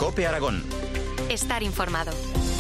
COPE Aragón. Estar informado.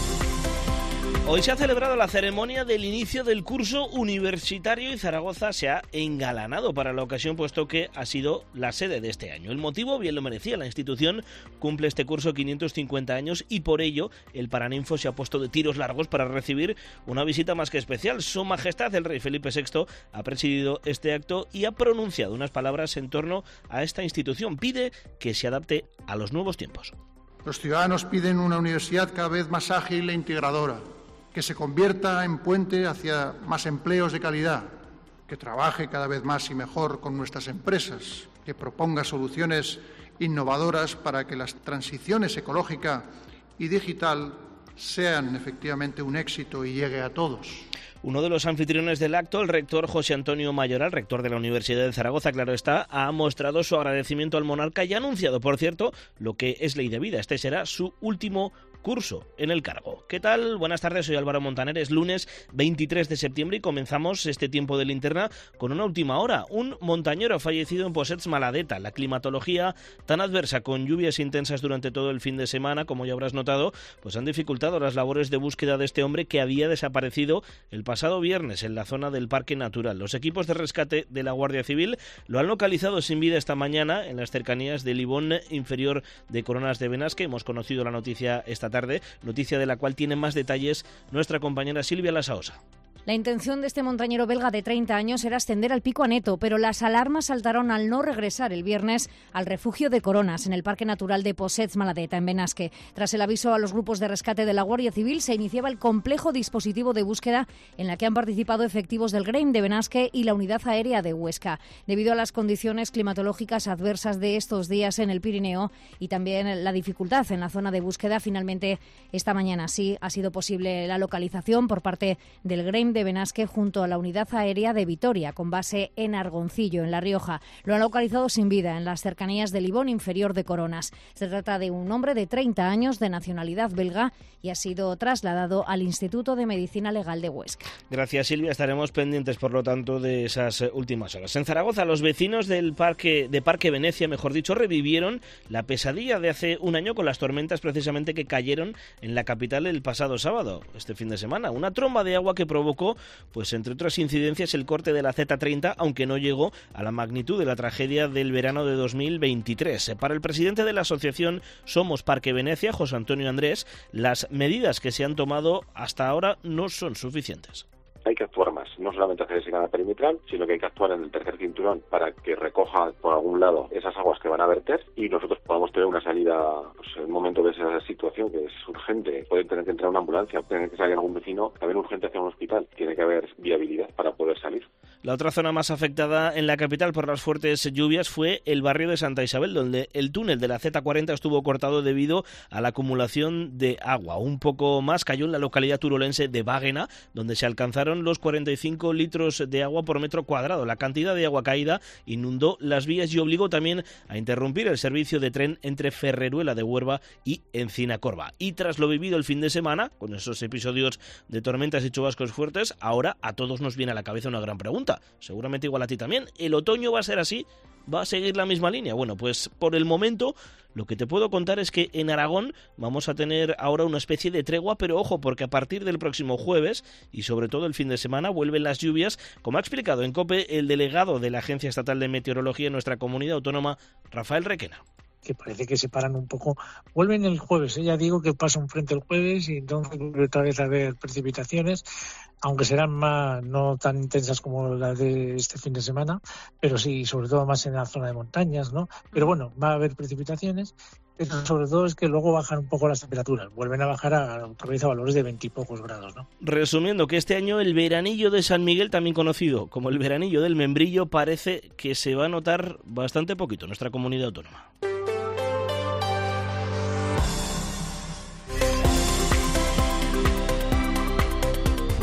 Hoy se ha celebrado la ceremonia del inicio del curso universitario y Zaragoza se ha engalanado para la ocasión, puesto que ha sido la sede de este año. El motivo bien lo merecía. La institución cumple este curso 550 años y por ello el Paraninfo se ha puesto de tiros largos para recibir una visita más que especial. Su Majestad el Rey Felipe VI ha presidido este acto y ha pronunciado unas palabras en torno a esta institución. Pide que se adapte a los nuevos tiempos. Los ciudadanos piden una universidad cada vez más ágil e integradora, que se convierta en puente hacia más empleos de calidad, que trabaje cada vez más y mejor con nuestras empresas, que proponga soluciones innovadoras para que las transiciones ecológica y digital sean efectivamente un éxito y llegue a todos. Uno de los anfitriones del acto, el rector José Antonio Mayoral, rector de la Universidad de Zaragoza, claro está, ha mostrado su agradecimiento al monarca y ha anunciado, por cierto, lo que es ley de vida. Este será su último curso en el cargo. ¿Qué tal? Buenas tardes, soy Álvaro Montaner. Es lunes 23 de septiembre y comenzamos este tiempo de linterna con una última hora. Un montañero ha fallecido en Possets, Maladeta. La climatología tan adversa, con lluvias intensas durante todo el fin de semana, como ya habrás notado, pues han dificultado las labores de búsqueda de este hombre que había desaparecido el pasado viernes en la zona del Parque Natural. Los equipos de rescate de la Guardia Civil lo han localizado sin vida esta mañana en las cercanías del ibón inferior de Coronas de Benasque. Hemos conocido la noticia esta tarde, noticia de la cual tiene más detalles nuestra compañera Silvia Lasaosa. La intención de este montañero belga de 30 años era ascender al Pico Aneto, pero las alarmas saltaron al no regresar el viernes al refugio de Coronas, en el Parque Natural de Possets, Maladeta, en Benasque. Tras el aviso a los grupos de rescate de la Guardia Civil, se iniciaba el complejo dispositivo de búsqueda en la que han participado efectivos del GREIM de Benasque y la Unidad Aérea de Huesca. Debido a las condiciones climatológicas adversas de estos días en el Pirineo y también la dificultad en la zona de búsqueda, finalmente esta mañana sí ha sido posible la localización por parte del GREIM de Benasque junto a la Unidad Aérea de Vitoria, con base en Argoncillo, en La Rioja. Lo han localizado sin vida en las cercanías del ibón inferior de Coronas. Se trata de un hombre de 30 años de nacionalidad belga y ha sido trasladado al Instituto de Medicina Legal de Huesca. Gracias, Silvia. Estaremos pendientes, por lo tanto, de esas últimas horas. En Zaragoza, los vecinos del Parque Venecia, mejor dicho, revivieron la pesadilla de hace un año con las tormentas precisamente que cayeron en la capital el pasado sábado, este fin de semana. Una tromba de agua que provocó, pues entre otras incidencias, el corte de la Z30, aunque no llegó a la magnitud de la tragedia del verano de 2023. Para el presidente de la asociación Somos Parque Venecia, José Antonio Andrés, las medidas que se han tomado hasta ahora no son suficientes. Hay que actuar más, no solamente hacer ese canal perimetral, sino que hay que actuar en el tercer cinturón para que recoja por algún lado esas aguas que van a verter y nosotros podamos tener una salida, pues en el momento de esa situación que es urgente. Puede tener que entrar una ambulancia, puede tener que salir algún vecino, haber urgente hacia un hospital, tiene que haber viabilidad para poder salir. La otra zona más afectada en la capital por las fuertes lluvias fue el barrio de Santa Isabel, donde el túnel de la Z40 estuvo cortado debido a la acumulación de agua. Un poco más cayó en la localidad turolense de Báguena, donde se alcanzaron los 45 litros de agua por metro cuadrado. La cantidad de agua caída inundó las vías y obligó también a interrumpir el servicio de tren entre Ferreruela de Huerva y Encinacorba. Y tras lo vivido el fin de semana, con esos episodios de tormentas y chubascos fuertes, ahora a todos nos viene a la cabeza una gran pregunta. Seguramente igual a ti también. ¿El otoño va a ser así? ¿Va a seguir la misma línea? Bueno, pues por el momento lo que te puedo contar es que en Aragón vamos a tener ahora una especie de tregua, pero ojo, porque a partir del próximo jueves y sobre todo el fin de semana vuelven las lluvias, como ha explicado en COPE el delegado de la Agencia Estatal de Meteorología en nuestra comunidad autónoma, Rafael Requena. Que parece que se paran un poco. Vuelven el jueves, ya digo que pasa un frente el jueves y entonces vuelve otra vez a haber precipitaciones, aunque serán más no tan intensas como las de este fin de semana, pero sí, sobre todo más en la zona de montañas, ¿no? Pero bueno, va a haber precipitaciones, pero sobre todo es que luego bajan un poco las temperaturas, vuelven a bajar otra vez a valores de 20 y pocos grados, ¿no? Resumiendo, que este año el veranillo de San Miguel, también conocido como el veranillo del Membrillo, parece que se va a notar bastante poquito en nuestra comunidad autónoma.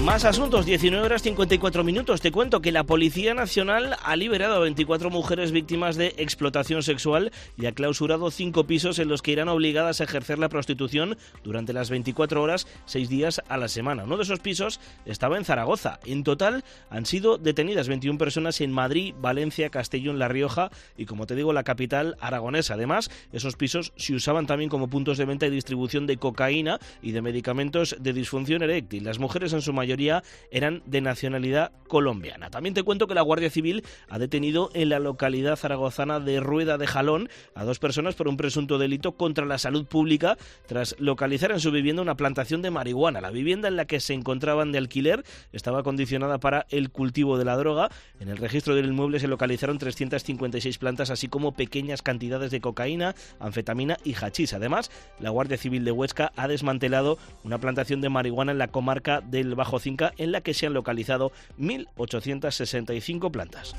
Más asuntos, 19:54. Te cuento que la Policía Nacional ha liberado a 24 mujeres víctimas de explotación sexual y ha clausurado 5 pisos en los que irán obligadas a ejercer la prostitución durante las 24 horas, 6 días a la semana. Uno de esos pisos estaba en Zaragoza. En total han sido detenidas 21 personas en Madrid, Valencia, Castellón, La Rioja y, como te digo, la capital aragonesa. Además, esos pisos se usaban también como puntos de venta y distribución de cocaína y de medicamentos de disfunción eréctil. Las mujeres en su mayoría eran de nacionalidad colombiana. También te cuento que la Guardia Civil ha detenido en la localidad zaragozana de Rueda de Jalón a 2 personas por un presunto delito contra la salud pública tras localizar en su vivienda una plantación de marihuana. La vivienda en la que se encontraban de alquiler estaba acondicionada para el cultivo de la droga. En el registro del inmueble se localizaron 356 plantas, así como pequeñas cantidades de cocaína, anfetamina y hachís. Además, la Guardia Civil de Huesca ha desmantelado una plantación de marihuana en la comarca del Bajo Cinca, en la que se han localizado 1.865 plantas.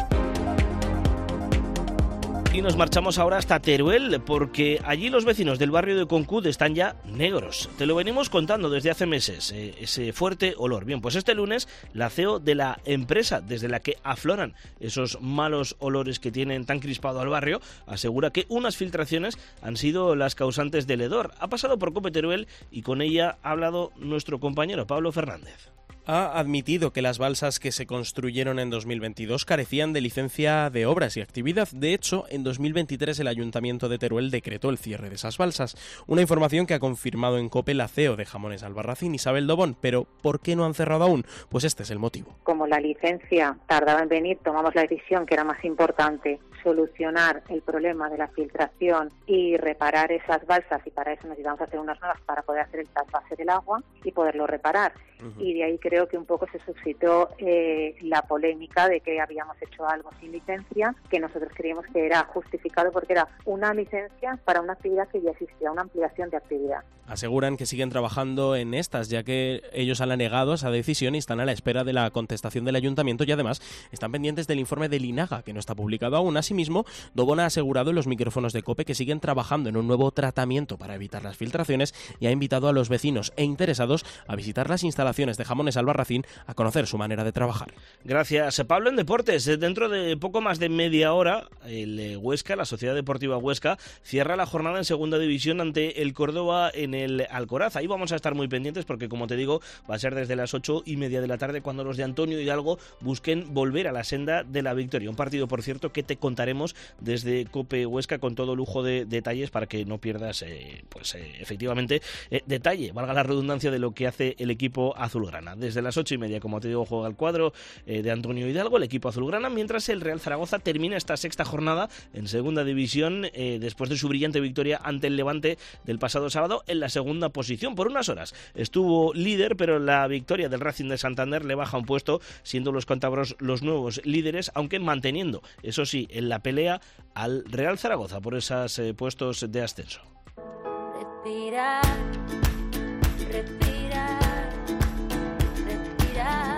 Y nos marchamos ahora hasta Teruel, porque allí los vecinos del barrio de Concud están ya negros. Te lo venimos contando desde hace meses, ese fuerte olor. Bien, pues este lunes la CEO de la empresa desde la que afloran esos malos olores que tienen tan crispado al barrio asegura que unas filtraciones han sido las causantes del hedor. Ha pasado por COPE Teruel y con ella ha hablado nuestro compañero Pablo Fernández. Ha admitido que las balsas que se construyeron en 2022 carecían de licencia de obras y actividad. De hecho, en 2023 el Ayuntamiento de Teruel decretó el cierre de esas balsas. Una información que ha confirmado en COPE la CEO de Jamones Albarracín, Isabel Dobón. Pero, ¿por qué no han cerrado aún? Pues este es el motivo. Como la licencia tardaba en venir, tomamos la decisión que era más importante solucionar el problema de la filtración y reparar esas balsas, y para eso necesitamos hacer unas nuevas para poder hacer el trasvase del agua y poderlo reparar. Y de ahí creo que un poco se suscitó la polémica de que habíamos hecho algo sin licencia, que nosotros creíamos que era justificado porque era una licencia para una actividad que ya existía, una ampliación de actividad. Aseguran que siguen trabajando en estas, ya que ellos han negado esa decisión y están a la espera de la contestación del Ayuntamiento y además están pendientes del informe del INAGA, que no está publicado aún. Asimismo, Dobón ha asegurado en los micrófonos de COPE que siguen trabajando en un nuevo tratamiento para evitar las filtraciones y ha invitado a los vecinos e interesados a visitar las instalaciones de Jamones Albarracín a conocer su manera de trabajar. Gracias, Pablo. En deportes, dentro de poco más de media hora, el Huesca, la Sociedad Deportiva Huesca, cierra la jornada en segunda división ante el Córdoba en el Alcoraz. Ahí vamos a estar muy pendientes porque, como te digo, va a ser desde las 8:30 de la tarde cuando los de Antonio Hidalgo busquen volver a la senda de la victoria. Un partido, por cierto, que te contaremos desde COPE Huesca con todo lujo de detalles para que no pierdas, efectivamente, detalle, valga la redundancia, de lo que hace el equipo azulgrana. Desde las 8:30, como te digo, juega el cuadro de Antonio Hidalgo, el equipo azulgrana, mientras el Real Zaragoza termina esta sexta jornada en segunda división después de su brillante victoria ante el Levante del pasado sábado en la segunda posición. Por unas horas estuvo líder, pero la victoria del Racing de Santander le baja un puesto, siendo los cántabros los nuevos líderes, aunque manteniendo, eso sí, en la pelea al Real Zaragoza por esos puestos de ascenso. Respira, respira, respira.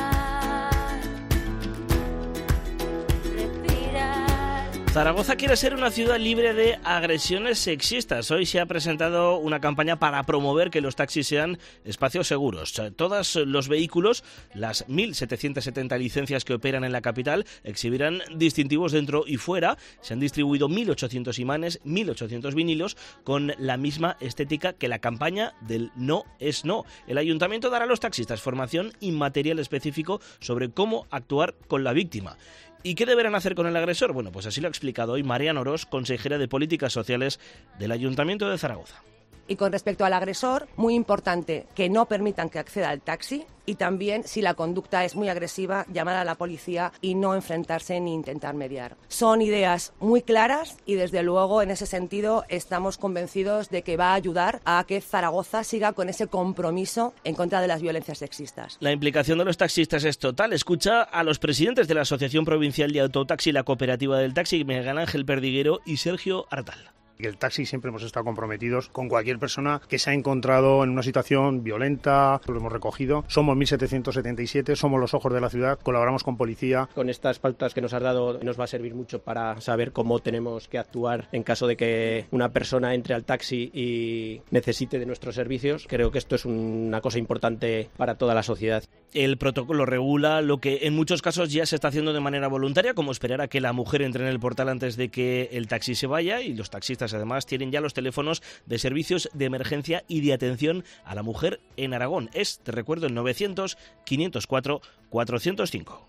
Zaragoza quiere ser una ciudad libre de agresiones sexistas. Hoy se ha presentado una campaña para promover que los taxis sean espacios seguros. Todos los vehículos, las 1.770 licencias que operan en la capital, exhibirán distintivos dentro y fuera. Se han distribuido 1.800 imanes, 1.800 vinilos con la misma estética que la campaña del No es No. El ayuntamiento dará a los taxistas formación y material específico sobre cómo actuar con la víctima. ¿Y qué deberán hacer con el agresor? Bueno, pues así lo ha explicado hoy Mariana Orós, consejera de Políticas Sociales del Ayuntamiento de Zaragoza. Y con respecto al agresor, muy importante que no permitan que acceda al taxi y también, si la conducta es muy agresiva, llamar a la policía y no enfrentarse ni intentar mediar. Son ideas muy claras y, desde luego, en ese sentido, estamos convencidos de que va a ayudar a que Zaragoza siga con ese compromiso en contra de las violencias sexistas. La implicación de los taxistas es total. Escucha a los presidentes de la Asociación Provincial de Autotaxi y la Cooperativa del Taxi, Miguel Ángel Perdiguero y Sergio Artal. El taxi siempre hemos estado comprometidos con cualquier persona que se ha encontrado en una situación violenta, lo hemos recogido. Somos 1777, somos los ojos de la ciudad, colaboramos con policía. Con estas pautas que nos has dado nos va a servir mucho para saber cómo tenemos que actuar en caso de que una persona entre al taxi y necesite de nuestros servicios. Creo que esto es una cosa importante para toda la sociedad. El protocolo regula lo que en muchos casos ya se está haciendo de manera voluntaria, como esperar a que la mujer entre en el portal antes de que el taxi se vaya, y los taxistas además tienen ya los teléfonos de servicios de emergencia y de atención a la mujer en Aragón. Te recuerdo, el 900 504 405.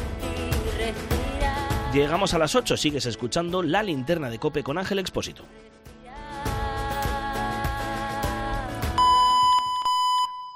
Llegamos a las 8, sigues escuchando La Linterna de COPE con Ángel Expósito.